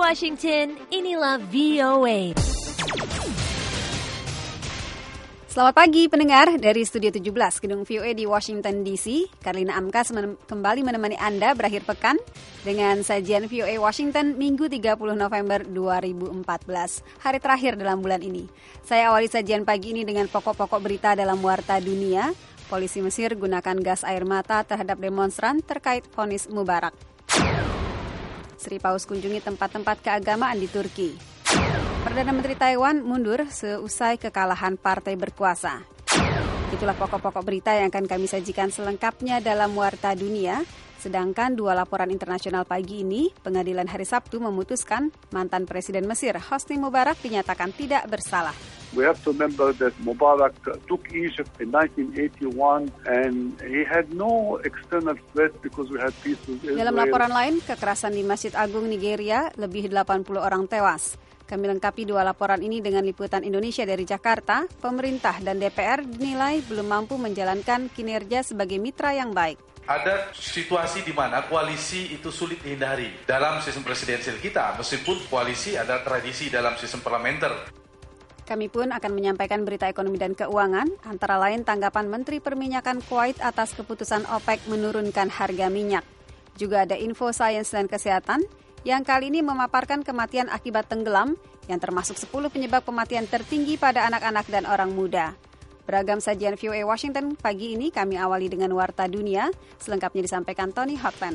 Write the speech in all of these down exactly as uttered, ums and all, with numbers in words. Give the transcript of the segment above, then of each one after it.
Washington, inilah V O A. Selamat pagi pendengar dari Studio tujuh belas Gedung V O A di Washington D C. Karlina Amkas men- kembali menemani Anda berakhir pekan dengan sajian V O A Washington Minggu tiga puluh November dua ribu empat belas, hari terakhir dalam bulan ini. Saya awali sajian pagi ini dengan pokok-pokok berita dalam warta dunia. Polisi Mesir gunakan gas air mata terhadap demonstran terkait vonis Mubarak. Sri Paus kunjungi tempat-tempat keagamaan di Turki. Perdana Menteri Taiwan mundur seusai kekalahan partai berkuasa. Itulah pokok-pokok berita yang akan kami sajikan selengkapnya dalam Warta Dunia. Sedangkan dua laporan internasional pagi ini, Pengadilan hari Sabtu memutuskan mantan Presiden Mesir Hosni Mubarak dinyatakan tidak bersalah. We have to remember that Mubarak took Egypt in nineteen eighty-one and he had no external threat because we had peace with Israel. Dalam laporan lain, kekerasan di Masjid Agung Nigeria, lebih delapan puluh orang tewas. Kami lengkapi dua laporan ini dengan liputan Indonesia dari Jakarta. Pemerintah dan D P R dinilai belum mampu menjalankan kinerja sebagai mitra yang baik. Ada situasi di mana koalisi itu sulit dihindari dalam sistem presidensial kita, meskipun koalisi adalah tradisi dalam sistem parlementer. Kami pun akan menyampaikan berita ekonomi dan keuangan, antara lain tanggapan Menteri Perminyakan Kuwait atas keputusan OPEC menurunkan harga minyak. Juga ada info sains dan kesehatan, yang kali ini memaparkan kematian akibat tenggelam yang termasuk sepuluh penyebab kematian tertinggi pada anak-anak dan orang muda. Beragam sajian V O A Washington pagi ini kami awali dengan Warta Dunia, selengkapnya disampaikan Tony Hotman.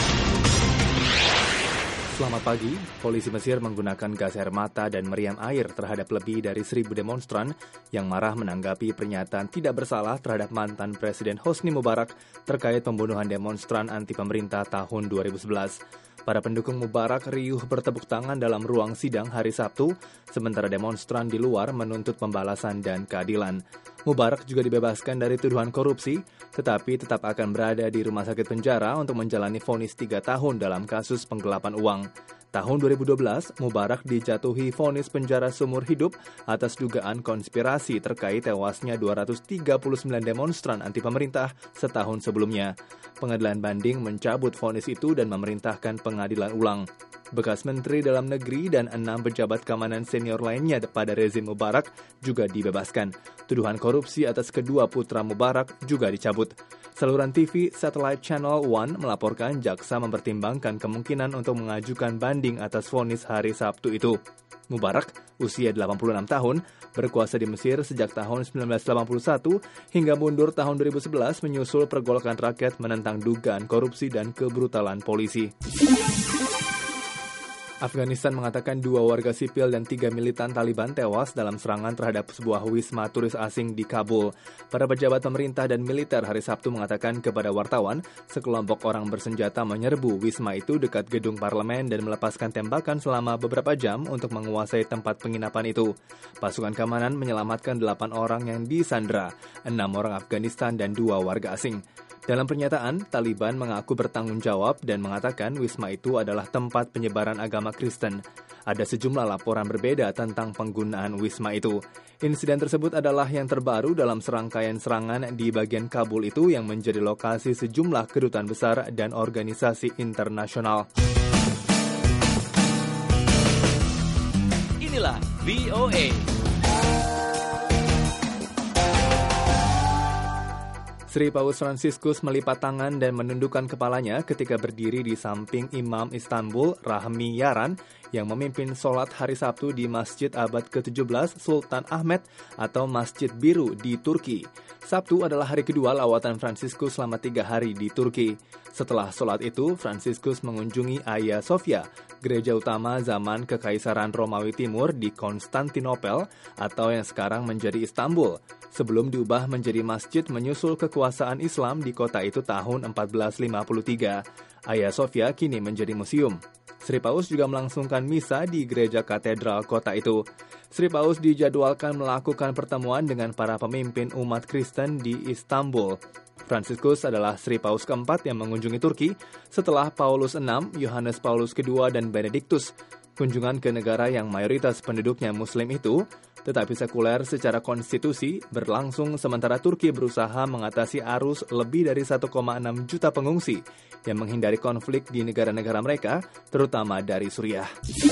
Selamat pagi, polisi Mesir menggunakan gas air mata dan meriam air terhadap lebih dari seribu demonstran yang marah menanggapi pernyataan tidak bersalah terhadap mantan Presiden Hosni Mubarak terkait pembunuhan demonstran anti pemerintah tahun dua ribu sebelas. Para pendukung Mubarak riuh bertepuk tangan dalam ruang sidang hari Sabtu, sementara demonstran di luar menuntut pembalasan dan keadilan. Mubarak juga dibebaskan dari tuduhan korupsi, tetapi tetap akan berada di rumah sakit penjara untuk menjalani vonis tiga tahun dalam kasus penggelapan uang. Tahun dua ribu dua belas, Mubarak dijatuhi vonis penjara seumur hidup atas dugaan konspirasi terkait tewasnya dua ratus tiga puluh sembilan demonstran anti pemerintah setahun sebelumnya. Pengadilan banding mencabut vonis itu dan memerintahkan pengadilan ulang. Bekas Menteri Dalam Negeri dan enam pejabat keamanan senior lainnya pada rezim Mubarak juga dibebaskan. Tuduhan korupsi atas kedua putra Mubarak juga dicabut. Saluran T V Satellite Channel One melaporkan jaksa mempertimbangkan kemungkinan untuk mengajukan banding atas vonis hari Sabtu itu. Mubarak, usia delapan puluh enam tahun, berkuasa di Mesir sejak tahun sembilan belas delapan puluh satu hingga mundur tahun dua ribu sebelas menyusul pergolakan rakyat menentang dugaan korupsi dan kebrutalan polisi. Afghanistan mengatakan dua warga sipil dan tiga militan Taliban tewas dalam serangan terhadap sebuah wisma turis asing di Kabul. Para pejabat pemerintah dan militer hari Sabtu mengatakan kepada wartawan, sekelompok orang bersenjata menyerbu wisma itu dekat gedung parlemen dan melepaskan tembakan selama beberapa jam untuk menguasai tempat penginapan itu. Pasukan keamanan menyelamatkan delapan orang yang disandra, enam orang Afghanistan dan dua warga asing. Dalam pernyataan, Taliban mengaku bertanggung jawab dan mengatakan wisma itu adalah tempat penyebaran agama Kristen. Ada sejumlah laporan berbeda tentang penggunaan wisma itu. Insiden tersebut adalah yang terbaru dalam serangkaian serangan di bagian Kabul itu yang menjadi lokasi sejumlah kedutaan besar dan organisasi internasional. Inilah V O A. Sri Paus Fransiskus melipat tangan dan menundukkan kepalanya ketika berdiri di samping Imam Istanbul Rahmi Yaran yang memimpin sholat hari Sabtu di Masjid Abad ke tujuh belas Sultan Ahmed atau Masjid Biru di Turki. Sabtu adalah hari kedua lawatan Fransiskus selama tiga hari di Turki. Setelah sholat itu, Fransiskus mengunjungi Hagia Sophia, gereja utama zaman Kekaisaran Romawi Timur di Konstantinopel atau yang sekarang menjadi Istanbul, sebelum diubah menjadi masjid menyusul kekuasaan Islam di kota itu tahun empat belas lima puluh tiga. Hagia Sophia kini menjadi museum. Sri Paus juga melangsungkan misa di gereja katedral kota itu. Sri Paus dijadwalkan melakukan pertemuan dengan para pemimpin umat Kristen di Istanbul. Fransiskus adalah Sri Paus keempat yang mengunjungi Turki setelah Paulus enam, Yohanes Paulus kedua, dan Benediktus. Kunjungan ke negara yang mayoritas penduduknya Muslim itu tetapi sekuler secara konstitusi, berlangsung sementara Turki berusaha mengatasi arus lebih dari satu koma enam juta pengungsi yang menghindari konflik di negara-negara mereka, terutama dari Suriah.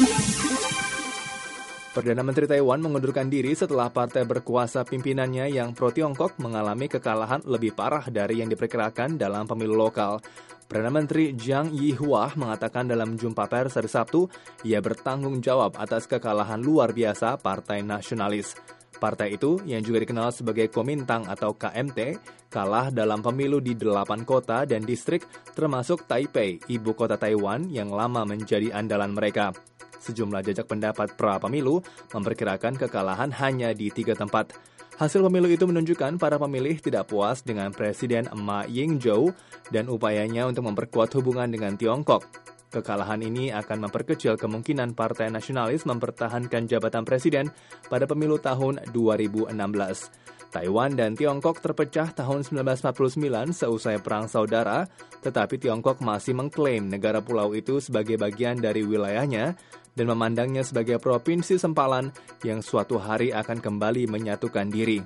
Perdana Menteri Taiwan mengundurkan diri setelah partai berkuasa pimpinannya yang pro-Tiongkok mengalami kekalahan lebih parah dari yang diperkirakan dalam pemilu lokal. Perdana Menteri Jiang Yihua mengatakan dalam jumpa pers hari Sabtu, ia bertanggung jawab atas kekalahan luar biasa Partai Nasionalis. Partai itu, yang juga dikenal sebagai Kuomintang atau K M T, kalah dalam pemilu di delapan kota dan distrik termasuk Taipei, ibu kota Taiwan yang lama menjadi andalan mereka. Sejumlah jajak pendapat pra-pemilu memperkirakan kekalahan hanya di tiga tempat. Hasil pemilu itu menunjukkan para pemilih tidak puas dengan Presiden Ma Ying-jeou dan upayanya untuk memperkuat hubungan dengan Tiongkok. Kekalahan ini akan memperkecil kemungkinan Partai Nasionalis mempertahankan jabatan presiden pada pemilu tahun dua ribu enam belas. Taiwan dan Tiongkok terpecah tahun sembilan belas empat puluh sembilan seusai Perang Saudara, tetapi Tiongkok masih mengklaim negara pulau itu sebagai bagian dari wilayahnya dan memandangnya sebagai provinsi sempalan yang suatu hari akan kembali menyatukan diri.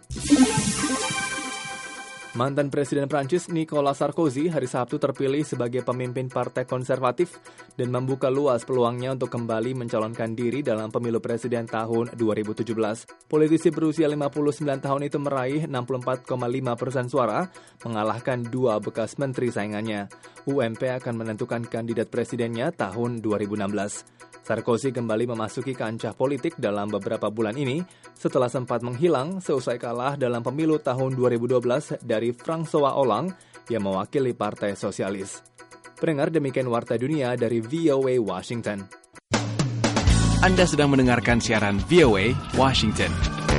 Mantan Presiden Prancis Nicolas Sarkozy hari Sabtu terpilih sebagai pemimpin Partai Konservatif dan membuka luas peluangnya untuk kembali mencalonkan diri dalam pemilu presiden tahun dua ribu tujuh belas. Politisi berusia lima puluh sembilan tahun itu meraih enam puluh empat koma lima persen suara, mengalahkan dua bekas menteri saingannya. U M P akan menentukan kandidat presidennya tahun dua ribu enam belas. Sarkozy kembali memasuki kancah politik dalam beberapa bulan ini setelah sempat menghilang seusai kalah dalam pemilu tahun dua ribu dua belas dari François Hollande yang mewakili Partai Sosialis. Pendengar, demikian Warta Dunia dari V O A Washington. Anda sedang mendengarkan siaran V O A Washington.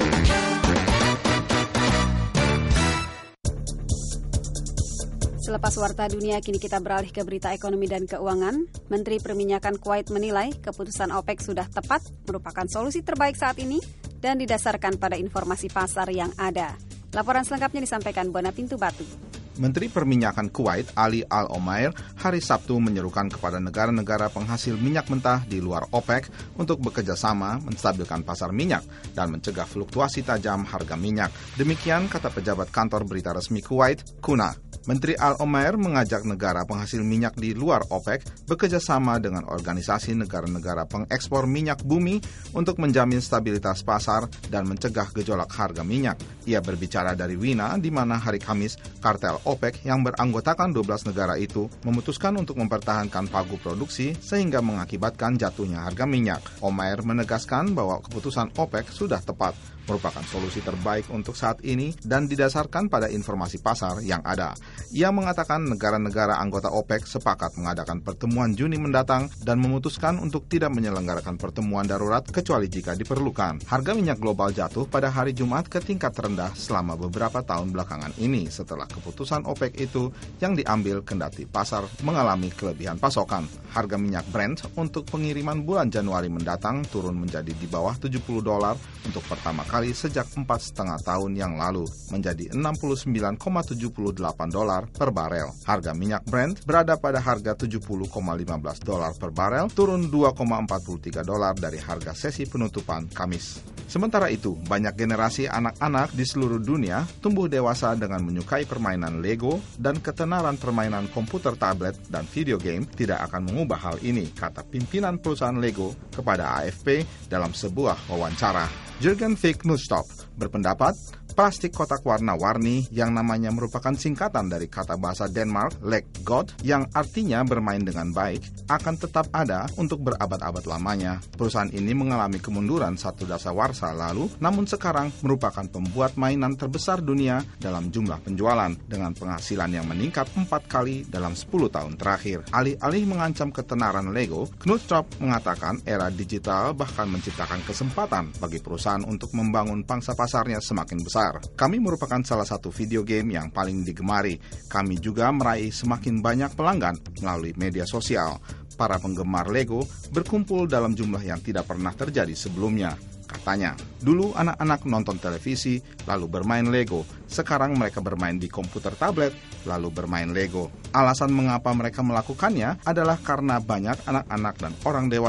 Selepas Warta Dunia, kini kita beralih ke berita ekonomi dan keuangan. Menteri Perminyakan Kuwait menilai keputusan OPEC sudah tepat, merupakan solusi terbaik saat ini, dan didasarkan pada informasi pasar yang ada. Laporan selengkapnya disampaikan Bona Pintu Batu. Menteri Perminyakan Kuwait Ali Al-Omair hari Sabtu menyerukan kepada negara-negara penghasil minyak mentah di luar OPEC untuk bekerja sama menstabilkan pasar minyak dan mencegah fluktuasi tajam harga minyak. Demikian kata pejabat kantor berita resmi Kuwait, Kuna. Menteri Al-Omair mengajak negara penghasil minyak di luar OPEC bekerja sama dengan organisasi negara-negara pengekspor minyak bumi untuk menjamin stabilitas pasar dan mencegah gejolak harga minyak. Ia berbicara dari Wina, di mana hari Kamis kartel OPEC yang beranggotakan dua belas negara itu memutuskan untuk mempertahankan pagu produksi sehingga mengakibatkan jatuhnya harga minyak. Omair menegaskan bahwa keputusan OPEC sudah tepat, merupakan solusi terbaik untuk saat ini dan didasarkan pada informasi pasar yang ada. Ia mengatakan negara-negara anggota OPEC sepakat mengadakan pertemuan Juni mendatang dan memutuskan untuk tidak menyelenggarakan pertemuan darurat kecuali jika diperlukan. Harga minyak global jatuh pada hari Jumat ke tingkat terendah selama beberapa tahun belakangan ini setelah keputusan OPEC itu yang diambil kendati pasar mengalami kelebihan pasokan. Harga minyak Brent untuk pengiriman bulan Januari mendatang turun menjadi di bawah tujuh puluh dolar untuk pertama kali sejak empat setengah tahun yang lalu, menjadi enam puluh sembilan koma tujuh delapan dolar per barel. Harga minyak Brent berada pada harga tujuh puluh koma lima belas dolar per barel, turun dua koma empat tiga dolar dari harga sesi penutupan Kamis. Sementara itu, banyak generasi anak-anak di seluruh dunia tumbuh dewasa dengan menyukai permainan Lego dan ketenaran permainan komputer tablet dan video game tidak akan mengubah hal ini, kata pimpinan perusahaan Lego kepada A F P dalam sebuah wawancara. Jürgen V. Knudstop berpendapat plastik kotak warna-warni yang namanya merupakan singkatan dari kata bahasa Denmark lek godt yang artinya bermain dengan baik akan tetap ada untuk berabad-abad lamanya. Perusahaan ini mengalami kemunduran satu dasawarsa lalu, namun sekarang merupakan pembuat mainan terbesar dunia dalam jumlah penjualan dengan penghasilan yang meningkat empat kali dalam sepuluh tahun terakhir. Alih-alih mengancam ketenaran Lego, Knudstop mengatakan era digital bahkan menciptakan kesempatan bagi perusahaan untuk membangun pangsa pasarnya semakin besar. Kami merupakan salah satu video game yang paling digemari. Kami juga meraih semakin banyak pelanggan melalui media sosial. Para penggemar Lego berkumpul dalam jumlah yang tidak pernah terjadi sebelumnya, katanya. Dulu anak-anak nonton televisi, lalu bermain Lego. Sekarang mereka bermain di komputer tablet, lalu bermain Lego. Alasan mengapa mereka melakukannya adalah karena banyak anak-anak dan orang dewasa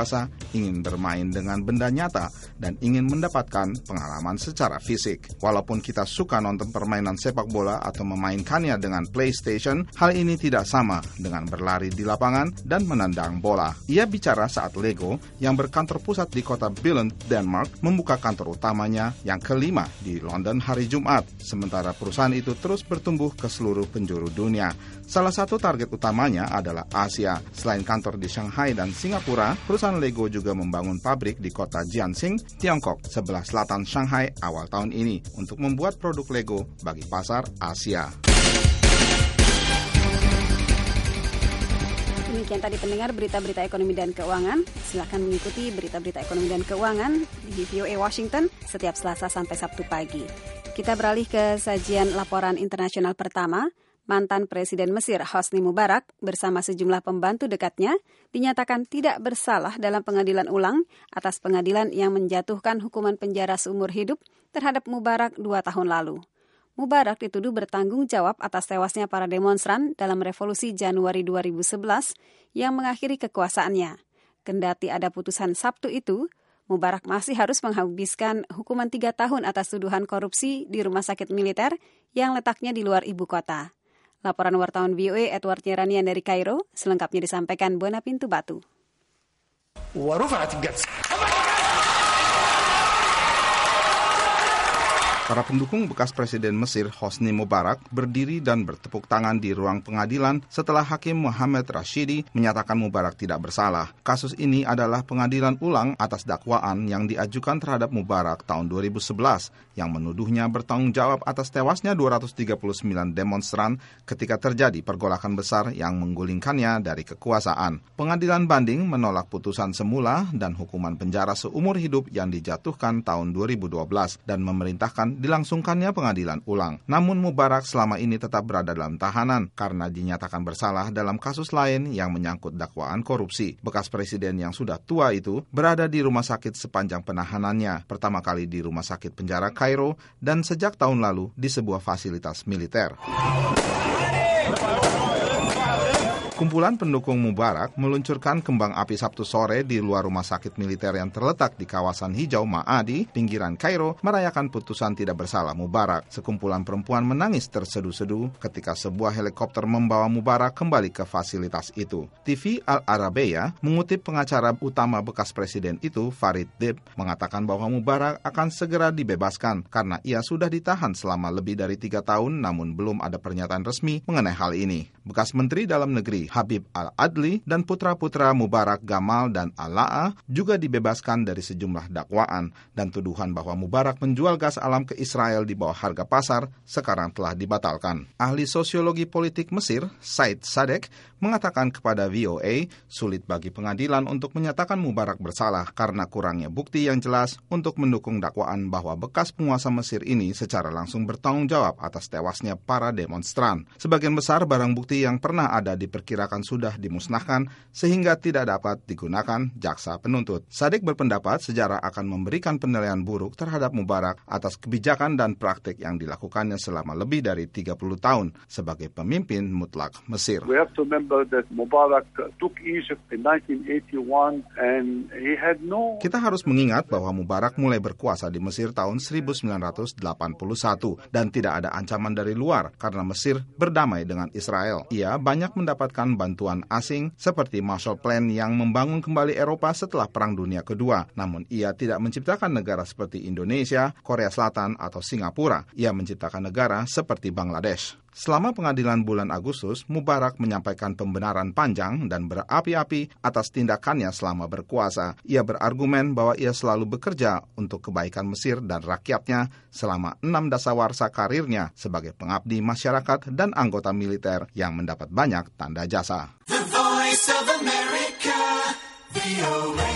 ingin bermain dengan benda nyata, dan ingin mendapatkan pengalaman secara fisik. Walaupun kita suka nonton permainan sepak bola atau memainkannya dengan PlayStation, hal ini tidak sama dengan berlari di lapangan dan menendang bola. Ia bicara saat Lego, yang berkantor pusat di kota Billund, Denmark, membuka kantor utamanya yang kelima di London hari Jumat, sementara perusahaan itu terus bertumbuh ke seluruh penjuru dunia. Salah satu target utamanya adalah Asia. Selain kantor di Shanghai dan Singapura, perusahaan Lego juga membangun pabrik di kota Jiangxing, Tiongkok, sebelah selatan Shanghai awal tahun ini untuk membuat produk Lego bagi pasar Asia. Demikian tadi pendengar berita-berita ekonomi dan keuangan. Silakan mengikuti berita-berita ekonomi dan keuangan di V O A Washington setiap Selasa sampai Sabtu pagi. Kita beralih ke sajian laporan internasional pertama. Mantan Presiden Mesir Hosni Mubarak bersama sejumlah pembantu dekatnya dinyatakan tidak bersalah dalam pengadilan ulang atas pengadilan yang menjatuhkan hukuman penjara seumur hidup terhadap Mubarak dua tahun lalu. Mubarak dituduh bertanggung jawab atas tewasnya para demonstran dalam revolusi Januari dua ribu sebelas yang mengakhiri kekuasaannya. Kendati ada putusan Sabtu itu, Mubarak masih harus menghabiskan hukuman tiga tahun atas tuduhan korupsi di rumah sakit militer yang letaknya di luar ibu kota. Laporan wartawan V O A Edward Yeranian dari Kairo, selengkapnya disampaikan Bona Pintu Batu. Para pendukung bekas Presiden Mesir Hosni Mubarak berdiri dan bertepuk tangan di ruang pengadilan setelah Hakim Mohamed Rashidi menyatakan Mubarak tidak bersalah. Kasus ini adalah pengadilan ulang atas dakwaan yang diajukan terhadap Mubarak tahun dua ribu sebelas yang menuduhnya bertanggung jawab atas tewasnya dua ratus tiga puluh sembilan demonstran ketika terjadi pergolakan besar yang menggulingkannya dari kekuasaan. Pengadilan banding menolak putusan semula dan hukuman penjara seumur hidup yang dijatuhkan tahun dua ribu dua belas dan memerintahkan dilangsungkannya pengadilan ulang. Namun Mubarak selama ini tetap berada dalam tahanan karena dinyatakan bersalah dalam kasus lain yang menyangkut dakwaan korupsi. Bekas presiden yang sudah tua itu berada di rumah sakit sepanjang penahanannya, pertama kali di rumah sakit penjara Kairo dan sejak tahun lalu di sebuah fasilitas militer. Kumpulan pendukung Mubarak meluncurkan kembang api Sabtu sore di luar rumah sakit militer yang terletak di kawasan hijau Ma'adi, pinggiran Kairo, merayakan putusan tidak bersalah Mubarak. Sekumpulan perempuan menangis terseduh-seduh ketika sebuah helikopter membawa Mubarak kembali ke fasilitas itu. T V Al Arabiya mengutip pengacara utama bekas presiden itu, Farid Dib, mengatakan bahwa Mubarak akan segera dibebaskan karena ia sudah ditahan selama lebih dari tiga tahun namun belum ada pernyataan resmi mengenai hal ini. Bekas Menteri Dalam Negeri Habib Al-Adli dan putra-putra Mubarak Gamal dan Al-La'a juga dibebaskan dari sejumlah dakwaan dan tuduhan bahwa Mubarak menjual gas alam ke Israel di bawah harga pasar sekarang telah dibatalkan. Ahli sosiologi politik Mesir, Said Sadek, mengatakan kepada V O A sulit bagi pengadilan untuk menyatakan Mubarak bersalah karena kurangnya bukti yang jelas untuk mendukung dakwaan bahwa bekas penguasa Mesir ini secara langsung bertanggung jawab atas tewasnya para demonstran. Sebagian besar barang bukti yang pernah ada diperkirakan sudah dimusnahkan sehingga tidak dapat digunakan jaksa penuntut. Sadek berpendapat sejarah akan memberikan penilaian buruk terhadap Mubarak atas kebijakan dan praktik yang dilakukannya selama lebih dari tiga puluh tahun sebagai pemimpin mutlak Mesir. We have to remember that Mubarak took Egypt in nineteen eighty-one and he had no... Kita harus mengingat bahwa Mubarak mulai berkuasa di Mesir tahun seribu sembilan ratus delapan puluh satu dan tidak ada ancaman dari luar karena Mesir berdamai dengan Israel. Ia banyak mendapatkan bantuan asing seperti Marshall Plan yang membangun kembali Eropa setelah Perang Dunia Kedua. Namun ia tidak menciptakan negara seperti Indonesia, Korea Selatan, atau Singapura. Ia menciptakan negara seperti Bangladesh. Selama pengadilan bulan Agustus, Mubarak menyampaikan pembenaran panjang dan berapi-api atas tindakannya selama berkuasa. Ia berargumen bahwa ia selalu bekerja untuk kebaikan Mesir dan rakyatnya selama enam dasawarsa karirnya sebagai pengabdi masyarakat dan anggota militer yang mendapat banyak tanda jasa. The Voice of America, V O A.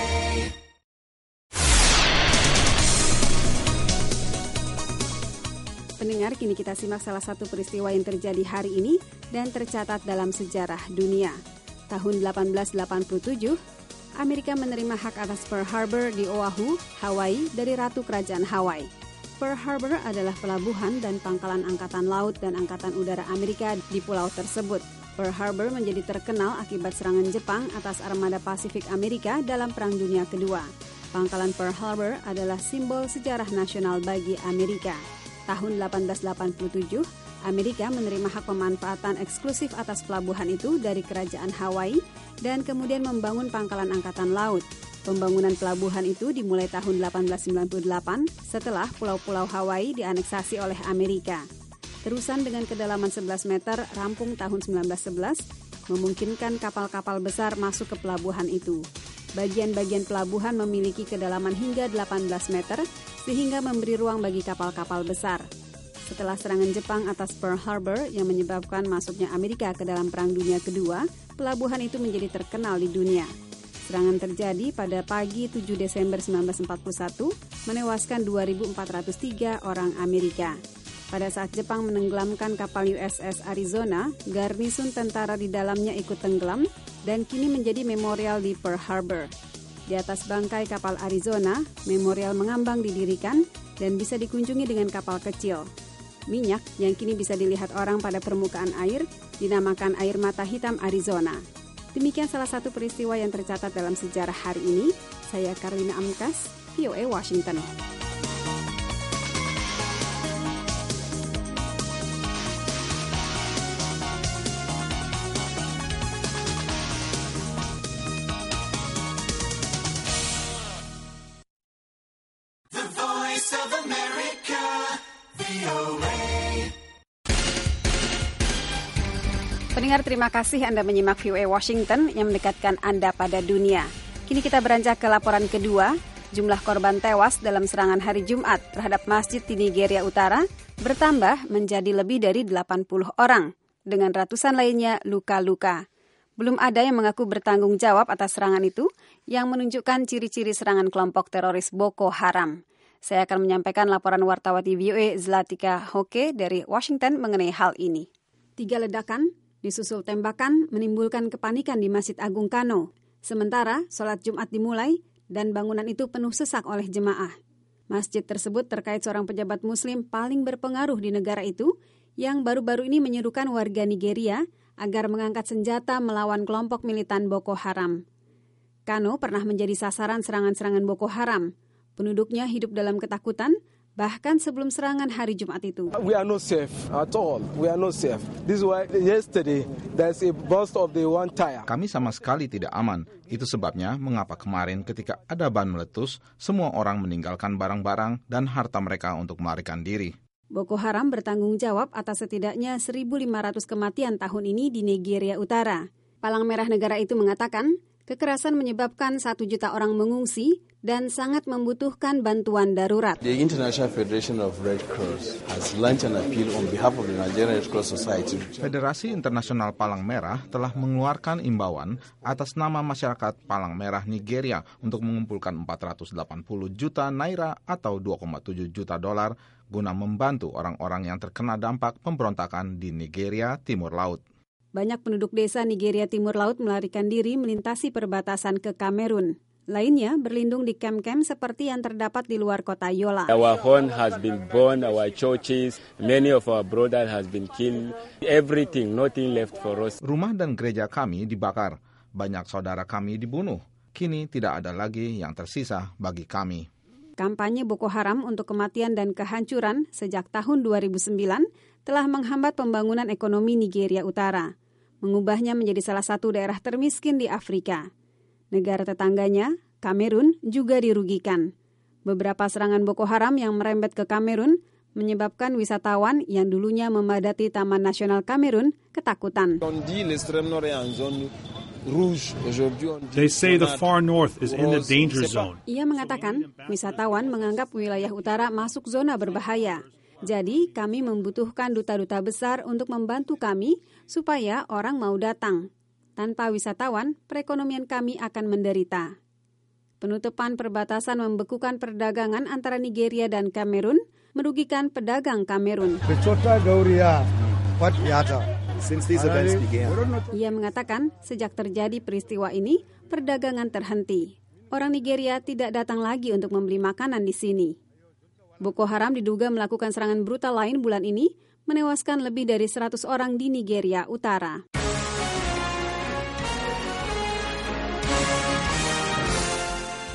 Pendengar, kini kita simak salah satu peristiwa yang terjadi hari ini dan tercatat dalam sejarah dunia. Tahun delapan belas delapan puluh tujuh, Amerika menerima hak atas Pearl Harbor di Oahu, Hawaii dari Ratu Kerajaan Hawaii. Pearl Harbor adalah pelabuhan dan pangkalan Angkatan Laut dan Angkatan Udara Amerika di pulau tersebut. Pearl Harbor menjadi terkenal akibat serangan Jepang atas armada Pasifik Amerika dalam Perang Dunia Kedua. Pangkalan Pearl Harbor adalah simbol sejarah nasional bagi Amerika. Tahun delapan belas delapan puluh tujuh, Amerika menerima hak pemanfaatan eksklusif atas pelabuhan itu dari Kerajaan Hawaii dan kemudian membangun pangkalan angkatan laut. Pembangunan pelabuhan itu dimulai tahun delapan belas sembilan puluh delapan setelah pulau-pulau Hawaii dianeksasi oleh Amerika. Terusan dengan kedalaman sebelas meter rampung tahun sembilan belas sebelas memungkinkan kapal-kapal besar masuk ke pelabuhan itu. Bagian-bagian pelabuhan memiliki kedalaman hingga delapan belas meter sehingga memberi ruang bagi kapal-kapal besar. Setelah serangan Jepang atas Pearl Harbor yang menyebabkan masuknya Amerika ke dalam Perang Dunia Kedua, pelabuhan itu menjadi terkenal di dunia. Serangan terjadi pada pagi tujuh Desember sembilan belas empat puluh satu, menewaskan dua ribu empat ratus tiga orang Amerika. Pada saat Jepang menenggelamkan kapal U S S Arizona, garnisun tentara di dalamnya ikut tenggelam dan kini menjadi memorial di Pearl Harbor. Di atas bangkai kapal Arizona, memorial mengambang didirikan dan bisa dikunjungi dengan kapal kecil. Minyak yang kini bisa dilihat orang pada permukaan air dinamakan air mata hitam Arizona. Demikian salah satu peristiwa yang tercatat dalam sejarah hari ini. Saya Karlina Amkas, V O A Washington. The Voice of America, V O A. Pendengar, terima kasih Anda menyimak V O A Washington yang mendekatkan Anda pada dunia. Kini kita beranjak ke laporan kedua. Jumlah korban tewas dalam serangan hari Jumat terhadap masjid di Nigeria Utara bertambah menjadi lebih dari delapan puluh orang, dengan ratusan lainnya luka-luka. Belum ada yang mengaku bertanggung jawab atas serangan itu, yang menunjukkan ciri-ciri serangan kelompok teroris Boko Haram. Saya akan menyampaikan laporan wartawati V O A Zlatika Hoke dari Washington mengenai hal ini. Tiga ledakan disusul tembakan menimbulkan kepanikan di Masjid Agung Kano. Sementara sholat Jumat dimulai dan bangunan itu penuh sesak oleh jemaah. Masjid tersebut terkait seorang pejabat muslim paling berpengaruh di negara itu yang baru-baru ini menyerukan warga Nigeria agar mengangkat senjata melawan kelompok militan Boko Haram. Kano pernah menjadi sasaran serangan-serangan Boko Haram. Penduduknya hidup dalam ketakutan, bahkan sebelum serangan hari Jumat itu. We are not safe at all. We are not safe. This is why yesterday there's a burst of the one tire. Kami sama sekali tidak aman. Itu sebabnya mengapa kemarin ketika ada ban meletus, semua orang meninggalkan barang-barang dan harta mereka untuk melarikan diri. Boko Haram bertanggung jawab atas setidaknya seribu lima ratus kematian tahun ini di Nigeria Utara. Palang Merah negara itu mengatakan, kekerasan menyebabkan satu juta orang mengungsi dan sangat membutuhkan bantuan darurat. The International Federation of Red Cross has launched an appeal on behalf of the Nigerian Red Cross Society. Federasi Internasional Palang Merah telah mengeluarkan imbauan atas nama masyarakat Palang Merah Nigeria untuk mengumpulkan empat ratus delapan puluh juta naira atau dua koma tujuh juta dolar guna membantu orang-orang yang terkena dampak pemberontakan di Nigeria Timur Laut. Banyak penduduk desa Nigeria Timur Laut melarikan diri melintasi perbatasan ke Kamerun. Lainnya berlindung di kem-kem seperti yang terdapat di luar kota Yola. Our home has been burned, our churches, many of our brothers has been killed. Everything, nothing left for us. Rumah dan gereja kami dibakar. Banyak saudara kami dibunuh. Kini tidak ada lagi yang tersisa bagi kami. Kampanye Boko Haram untuk kematian dan kehancuran sejak tahun dua ribu sembilan telah menghambat pembangunan ekonomi Nigeria Utara, mengubahnya menjadi salah satu daerah termiskin di Afrika. Negara tetangganya, Kamerun, juga dirugikan. Beberapa serangan Boko Haram yang merembet ke Kamerun menyebabkan wisatawan yang dulunya memadati Taman Nasional Kamerun ketakutan. They say the far north is in the danger zone. Ia mengatakan, wisatawan menganggap wilayah utara masuk zona berbahaya. Jadi, kami membutuhkan duta-duta besar untuk membantu kami supaya orang mau datang. Tanpa wisatawan, perekonomian kami akan menderita. Penutupan perbatasan membekukan perdagangan antara Nigeria dan Kamerun, merugikan pedagang Kamerun. Since these events began. Ia mengatakan, sejak terjadi peristiwa ini, perdagangan terhenti. Orang Nigeria tidak datang lagi untuk membeli makanan di sini. Boko Haram diduga melakukan serangan brutal lain bulan ini, menewaskan lebih dari seratus orang di Nigeria Utara.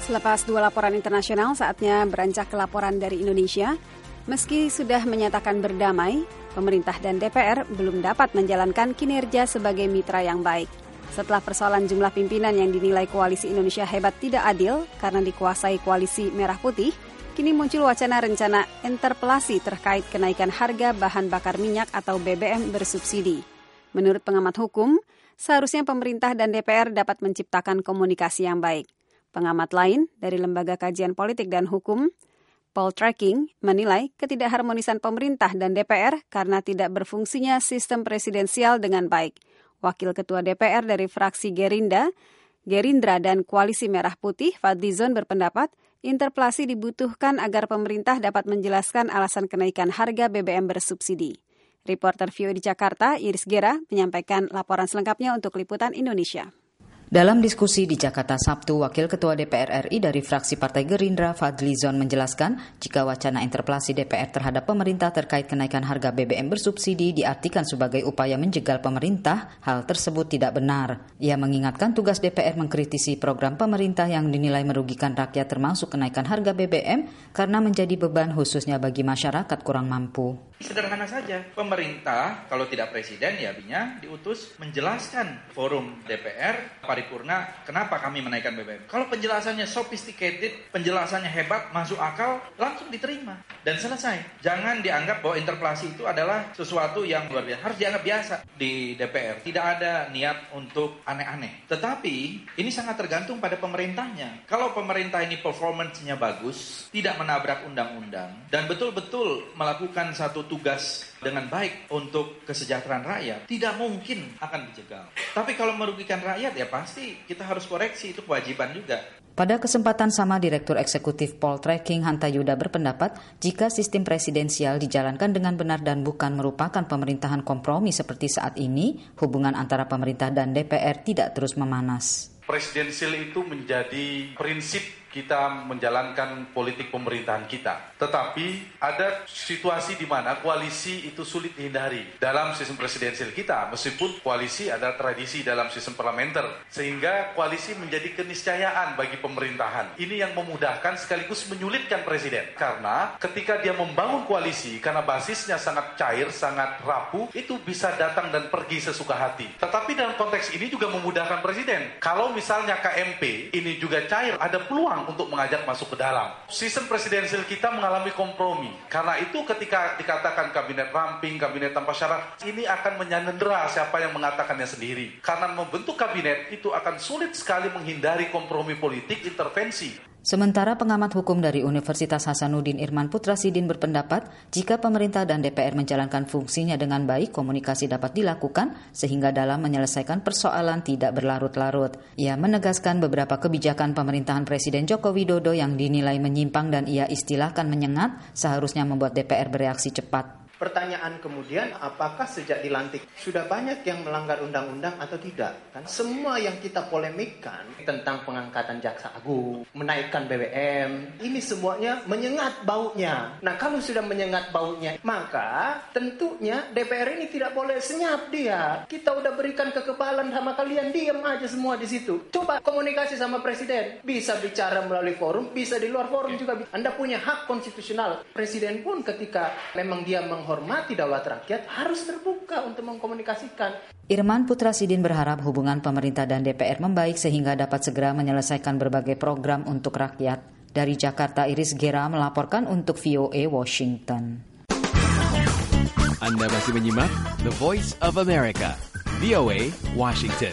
Selepas dua laporan internasional, saatnya beranjak ke laporan dari Indonesia. Meski sudah menyatakan berdamai, pemerintah dan D P R belum dapat menjalankan kinerja sebagai mitra yang baik. Setelah persoalan jumlah pimpinan yang dinilai Koalisi Indonesia Hebat tidak adil karena dikuasai Koalisi Merah Putih, kini muncul wacana rencana interpelasi terkait kenaikan harga bahan bakar minyak atau B B M bersubsidi. Menurut pengamat hukum, seharusnya pemerintah dan D P R dapat menciptakan komunikasi yang baik. Pengamat lain dari Lembaga Kajian Politik dan Hukum, Poll Tracking, menilai ketidakharmonisan pemerintah dan D P R karena tidak berfungsinya sistem presidensial dengan baik. Wakil Ketua D P R dari fraksi Gerindra, Gerindra dan Koalisi Merah Putih, Fadlizon berpendapat interpelasi dibutuhkan agar pemerintah dapat menjelaskan alasan kenaikan harga B B M bersubsidi. Reporter V O A di Jakarta, Iris Gera, menyampaikan laporan selengkapnya untuk Liputan Indonesia. Dalam diskusi di Jakarta Sabtu, Wakil Ketua D P R R I dari fraksi Partai Gerindra, Fadlizon, menjelaskan jika wacana interpelasi D P R terhadap pemerintah terkait kenaikan harga B B M bersubsidi diartikan sebagai upaya menjegal pemerintah, hal tersebut tidak benar. Ia mengingatkan tugas D P R mengkritisi program pemerintah yang dinilai merugikan rakyat termasuk kenaikan harga B B M karena menjadi beban khususnya bagi masyarakat kurang mampu. Sederhana saja, pemerintah kalau tidak presiden ya binya diutus menjelaskan forum D P R paripurna kenapa kami menaikkan B B M. Kalau penjelasannya sophisticated, penjelasannya hebat, masuk akal, langsung diterima dan selesai. Jangan dianggap bahwa interpelasi itu adalah sesuatu yang luar biasa. Harus dianggap biasa di D P R. Tidak ada niat untuk aneh-aneh. Tetapi ini sangat tergantung pada pemerintahnya. Kalau pemerintah ini performance-nya bagus, tidak menabrak undang-undang dan betul-betul melakukan satu tugas dengan baik untuk kesejahteraan rakyat, tidak mungkin akan dijegal. Tapi kalau merugikan rakyat ya pasti kita harus koreksi, itu kewajiban juga. Pada kesempatan sama, Direktur Eksekutif Poll Tracking Hanta Yuda berpendapat jika sistem presidensial dijalankan dengan benar dan bukan merupakan pemerintahan kompromi seperti saat ini, hubungan antara pemerintah dan D P R tidak terus memanas. Presidensial itu menjadi prinsip kita menjalankan politik pemerintahan kita. Tetapi ada situasi di mana koalisi itu sulit dihindari dalam sistem presidensial kita, meskipun koalisi adalah tradisi dalam sistem parlementer, sehingga koalisi menjadi keniscayaan bagi pemerintahan. Ini yang memudahkan sekaligus menyulitkan presiden, karena ketika dia membangun koalisi karena basisnya sangat cair, sangat rapuh, itu bisa datang dan pergi sesuka hati. Tetapi dalam konteks ini juga memudahkan presiden. Kalau misalnya K M P ini juga cair, ada peluang untuk mengajak masuk ke dalam. Sistem presidensial kita mengalami kompromi. Karena itu ketika dikatakan kabinet ramping, kabinet tanpa syarat, ini akan menyandera siapa yang mengatakannya sendiri. Karena membentuk kabinet itu akan sulit sekali menghindari kompromi politik, intervensi. Sementara pengamat hukum dari Universitas Hasanuddin Irman Putrasidin berpendapat jika pemerintah dan D P R menjalankan fungsinya dengan baik, komunikasi dapat dilakukan sehingga dalam menyelesaikan persoalan tidak berlarut-larut. Ia menegaskan beberapa kebijakan pemerintahan Presiden Joko Widodo yang dinilai menyimpang dan ia istilahkan menyengat seharusnya membuat D P R bereaksi cepat. Pertanyaan kemudian, apakah sejak dilantik sudah banyak yang melanggar undang-undang atau tidak? Kan semua yang kita polemikkan tentang pengangkatan jaksa agung, menaikkan B B M, ini semuanya menyengat baunya. Nah, kalau sudah menyengat baunya, maka tentunya D P R ini tidak boleh senyap dia. Kita udah berikan kekebalan sama kalian, diam aja semua di situ. Coba komunikasi sama presiden, bisa bicara melalui forum, bisa di luar forum juga. Anda punya hak konstitusional. Presiden pun ketika memang dia menghormati hormati daulat rakyat harus terbuka untuk mengkomunikasikan. Irman Putrasidin berharap hubungan pemerintah dan D P R membaik sehingga dapat segera menyelesaikan berbagai program untuk rakyat. Dari Jakarta, Iris Gera melaporkan untuk V O A Washington. Anda masih menyimak The Voice of America, V O A Washington.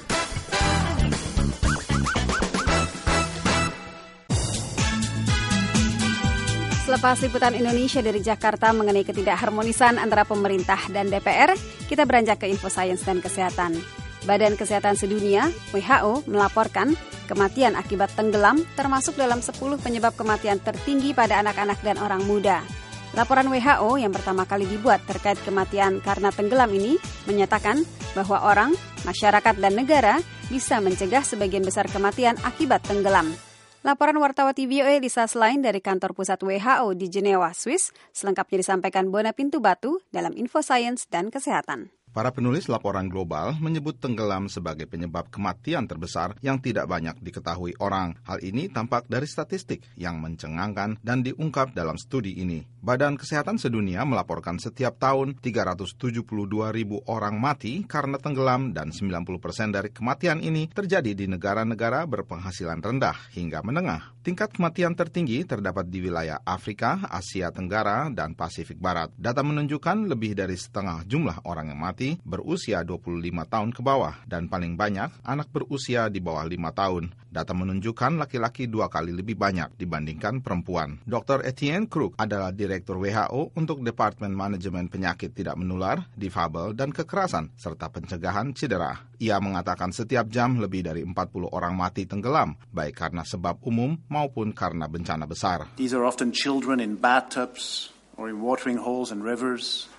Selepas liputan Indonesia dari Jakarta mengenai ketidakharmonisan antara pemerintah dan D P R, kita beranjak ke info sains dan kesehatan. Badan Kesehatan Sedunia, W H O, melaporkan kematian akibat tenggelam termasuk dalam sepuluh penyebab kematian tertinggi pada anak-anak dan orang muda. Laporan W H O yang pertama kali dibuat terkait kematian karena tenggelam ini menyatakan bahwa orang, masyarakat, dan negara bisa mencegah sebagian besar kematian akibat tenggelam. Laporan wartawati V O A Lisa Schlein dari kantor pusat W H O di Jenewa, Swiss, selengkapnya disampaikan Bona Pintu Batu dalam Info Sains dan Kesehatan. Para penulis laporan global menyebut tenggelam sebagai penyebab kematian terbesar yang tidak banyak diketahui orang. Hal ini tampak dari statistik yang mencengangkan dan diungkap dalam studi ini. Badan Kesehatan Sedunia melaporkan setiap tahun tiga ratus tujuh puluh dua ribu orang mati karena tenggelam dan sembilan puluh persen dari kematian ini terjadi di negara-negara berpenghasilan rendah hingga menengah. Tingkat kematian tertinggi terdapat di wilayah Afrika, Asia Tenggara, dan Pasifik Barat. Data menunjukkan lebih dari setengah jumlah orang yang mati berusia dua puluh lima tahun ke bawah dan paling banyak anak berusia di bawah lima tahun. Data menunjukkan laki-laki dua kali lebih banyak dibandingkan perempuan. dokter Etienne Krug adalah Direktur W H O untuk Departemen Manajemen Penyakit Tidak Menular, Difabel, dan Kekerasan, serta pencegahan cedera. Ia mengatakan setiap jam lebih dari empat puluh orang mati tenggelam, baik karena sebab umum maupun karena bencana besar. These are often children in bathtubs or in watering holes and rivers.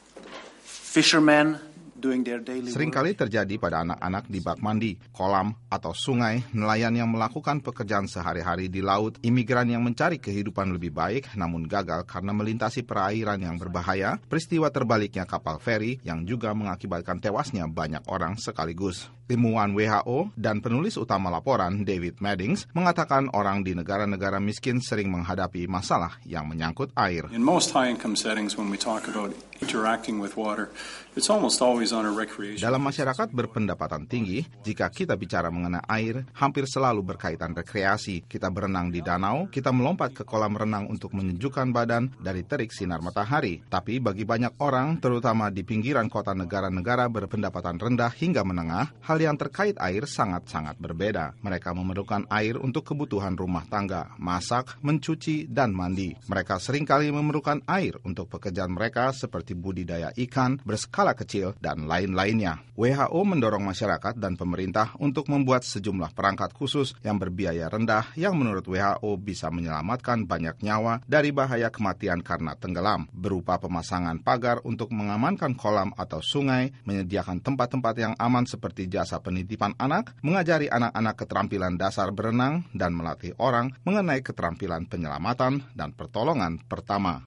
Fishermen doing their daily work. Seringkali terjadi pada anak-anak di bak mandi, kolam, atau sungai, nelayan yang melakukan pekerjaan sehari-hari di laut, imigran yang mencari kehidupan lebih baik namun gagal karena melintasi perairan yang berbahaya, peristiwa terbaliknya kapal feri yang juga mengakibatkan tewasnya banyak orang sekaligus. Ilmuwan W H O dan penulis utama laporan David Maddings mengatakan orang di negara-negara miskin sering menghadapi masalah yang menyangkut air. In most high-income settings when we talk about interacting with water, it's almost always on a recreation. Dalam masyarakat berpendapatan tinggi, jika kita bicara mengenai air, hampir selalu berkaitan rekreasi. Kita berenang di danau, kita melompat ke kolam renang untuk menyejukkan badan dari terik sinar matahari. Tapi bagi banyak orang, terutama di pinggiran kota negara-negara berpendapatan rendah hingga menengah, hal yang terkait air sangat-sangat berbeda. Mereka memerlukan air untuk kebutuhan rumah tangga, masak, mencuci, dan mandi. Mereka seringkali memerlukan air untuk pekerjaan mereka seperti budidaya ikan, berskala kecil, dan lain-lainnya. W H O mendorong masyarakat dan pemerintah untuk membuat sejumlah perangkat khusus yang berbiaya rendah yang menurut W H O bisa menyelamatkan banyak nyawa dari bahaya kematian karena tenggelam, berupa pemasangan pagar untuk mengamankan kolam atau sungai, menyediakan tempat-tempat yang aman seperti jasa penitipan anak, mengajari anak-anak keterampilan dasar berenang, dan melatih orang mengenai keterampilan penyelamatan dan pertolongan pertama.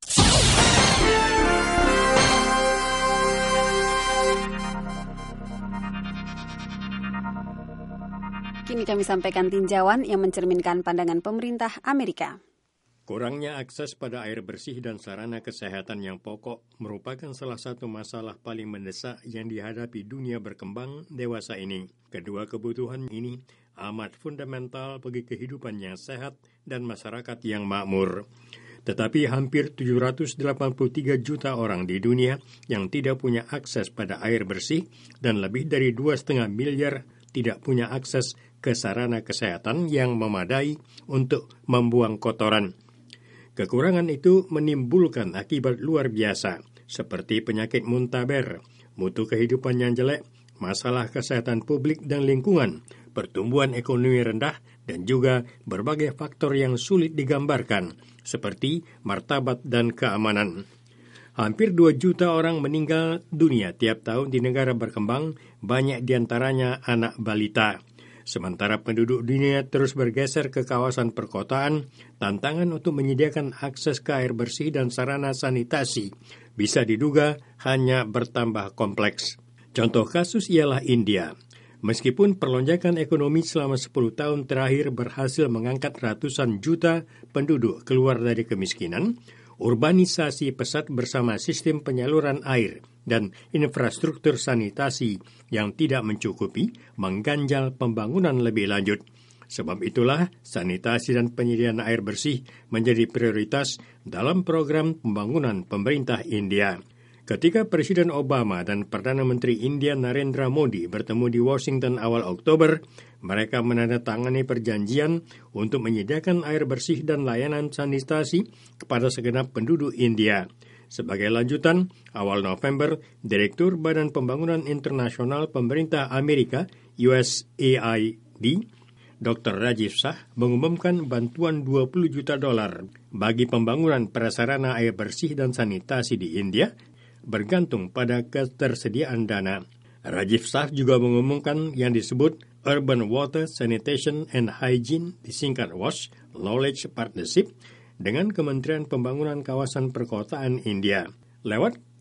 Kini kami sampaikan tinjauan yang mencerminkan pandangan pemerintah Amerika. Kurangnya akses pada air bersih dan sarana kesehatan yang pokok merupakan salah satu masalah paling mendesak yang dihadapi dunia berkembang dewasa ini. Kedua kebutuhan ini amat fundamental bagi kehidupan yang sehat dan masyarakat yang makmur. Tetapi hampir tujuh ratus delapan puluh tiga juta orang di dunia yang tidak punya akses pada air bersih dan lebih dari dua koma lima miliar tidak punya akses ke sarana kesehatan yang memadai untuk membuang kotoran. Kekurangan itu menimbulkan akibat luar biasa, seperti penyakit muntaber, mutu kehidupan yang jelek, masalah kesehatan publik dan lingkungan, pertumbuhan ekonomi rendah, dan juga berbagai faktor yang sulit digambarkan, seperti martabat dan keamanan. Hampir dua juta orang meninggal dunia tiap tahun di negara berkembang, banyak diantaranya anak balita. Sementara penduduk dunia terus bergeser ke kawasan perkotaan, tantangan untuk menyediakan akses ke air bersih dan sarana sanitasi bisa diduga hanya bertambah kompleks. Contoh kasus ialah India. Meskipun perlonjakan ekonomi selama sepuluh tahun terakhir berhasil mengangkat ratusan juta penduduk keluar dari kemiskinan, urbanisasi pesat bersama sistem penyaluran air dan infrastruktur sanitasi yang tidak mencukupi mengganjal pembangunan lebih lanjut. Sebab itulah sanitasi dan penyediaan air bersih menjadi prioritas dalam program pembangunan pemerintah India. Ketika Presiden Obama dan Perdana Menteri India Narendra Modi bertemu di Washington awal Oktober, mereka menandatangani perjanjian untuk menyediakan air bersih dan layanan sanitasi kepada segenap penduduk India. Sebagai lanjutan, awal November, Direktur Badan Pembangunan Internasional Pemerintah Amerika U S A I D, dokter Rajiv Shah, mengumumkan bantuan dua puluh juta dolar bagi pembangunan prasarana air bersih dan sanitasi di India, bergantung pada ketersediaan dana. Rajiv Shah juga mengumumkan yang disebut Urban Water Sanitation and Hygiene, disingkat WASH, Knowledge Partnership, dengan Kementerian Pembangunan Kawasan Perkotaan India. Lewat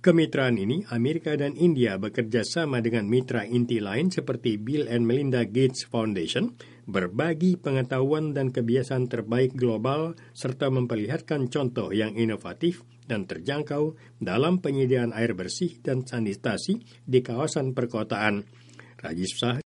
Kemitraan ini, Amerika dan India bekerja sama dengan mitra inti lain seperti Bill and Melinda Gates Foundation, berbagi pengetahuan dan kebiasaan terbaik global, serta memperlihatkan contoh yang inovatif dan terjangkau dalam penyediaan air bersih dan sanitasi di kawasan perkotaan. Rajis Shah,